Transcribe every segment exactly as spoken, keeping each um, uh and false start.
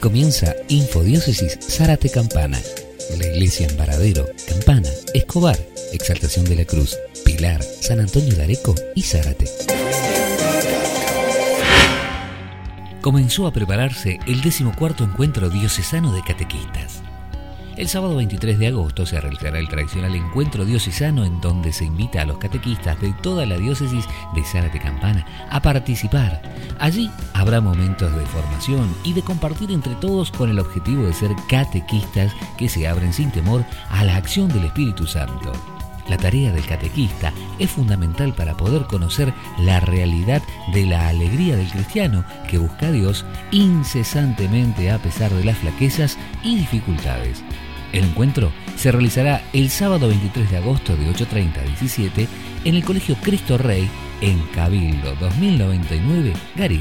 Comienza Infodiócesis Zárate Campana. La iglesia en Varadero, Campana, Escobar, Exaltación de la Cruz, Pilar, San Antonio de Areco y Zárate. Comenzó a prepararse el decimocuarto encuentro diocesano de catequistas. El sábado veintitrés de agosto se realizará el tradicional encuentro diocesano en donde se invita a los catequistas de toda la diócesis de Zárate Campana a participar. Allí habrá momentos de formación y de compartir entre todos con el objetivo de ser catequistas que se abren sin temor a la acción del Espíritu Santo. La tarea del catequista es fundamental para poder conocer la realidad de la alegría del cristiano que busca a Dios incesantemente a pesar de las flaquezas y dificultades. El encuentro se realizará el sábado veintitrés de agosto de ocho treinta a diecisiete en el Colegio Cristo Rey en Cabildo dos mil noventa y nueve, Garín.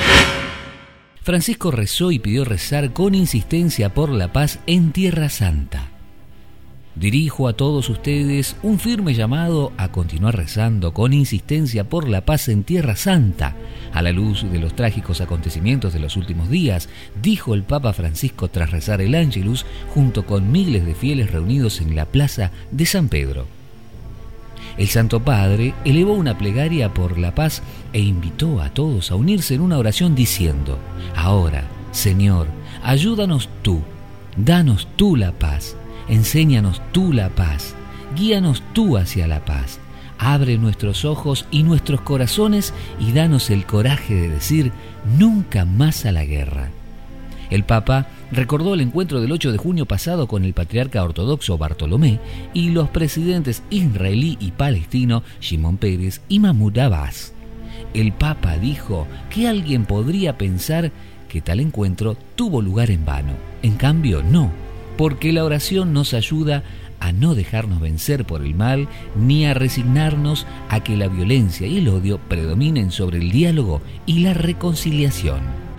Francisco rezó y pidió rezar con insistencia por la paz en Tierra Santa. Dirijo a todos ustedes un firme llamado a continuar rezando con insistencia por la paz en Tierra Santa, a la luz de los trágicos acontecimientos de los últimos días, dijo el Papa Francisco tras rezar el Ángelus junto con miles de fieles reunidos en la plaza de San Pedro. El Santo Padre elevó una plegaria por la paz e invitó a todos a unirse en una oración diciendo: Ahora, Señor, ayúdanos tú, danos tú la paz. Enséñanos tú la paz, guíanos tú hacia la paz, abre nuestros ojos y nuestros corazones y danos el coraje de decir nunca más a la guerra. El Papa recordó el encuentro del ocho de junio pasado con el patriarca ortodoxo Bartolomé y los presidentes israelí y palestino Shimon Peres y Mahmoud Abbas. El Papa dijo que alguien podría pensar que tal encuentro tuvo lugar en vano. En cambio, no. Porque la oración nos ayuda a no dejarnos vencer por el mal, ni a resignarnos a que la violencia y el odio predominen sobre el diálogo y la reconciliación.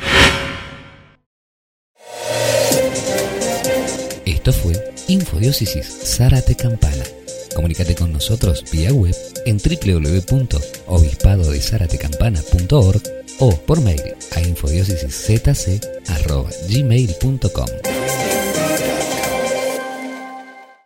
Esto fue Infodiócesis Zárate Campana. Comunícate con nosotros vía web en doble u doble u doble u punto obispado de zárate campana punto org o por mail a infodiócesiszc arroba gmail punto com.